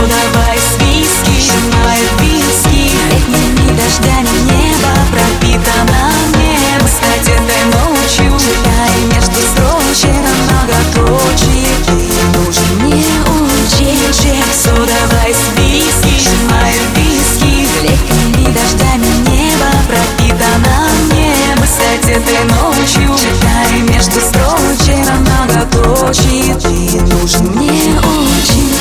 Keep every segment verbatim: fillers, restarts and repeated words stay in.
содовой с виски сжимает виски. Летними дождями небо пропитано мне. Встать этой ночью, читая между строчек многоточие. Ты нужен мне очень. Содовой с виски сжимает виски. Летними дождями небо пропитано мне. Встать этой ночью, читая между строчек многоточие. Ты нужен мне очень.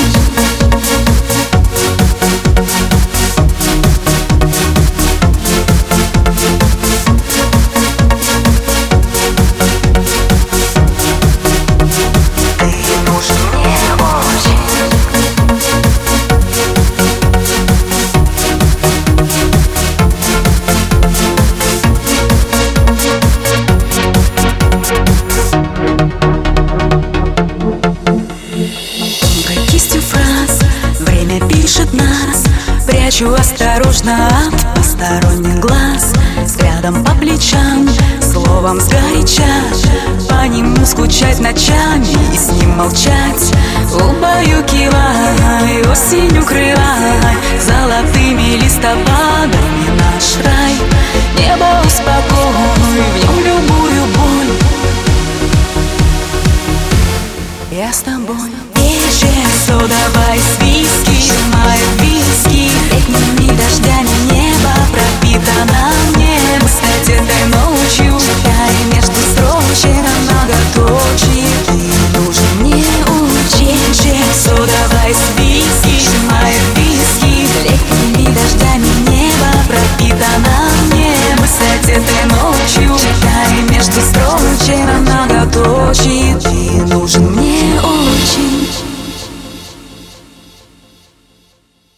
Пишет нас, прячу осторожно от посторонних глаз. Взглядом по плечам, словом сгоряча, по нему скучать ночами и с ним молчать. Убаюкивай, осень укрывай золотыми листопадами наш рай. Небо успокой, в нем любую боль. Я с тобой. Вечер содовой с виски сжимает виски. Летними дождями небо пропитано мне. Встать этой ночью, читая между строчек многоточие. Ты нужен мне очень. Содовой с виски сжимает виски. Летними дождями небо пропитано мне. Встать этой ночью, читая между строчек многоточие. Ты нужен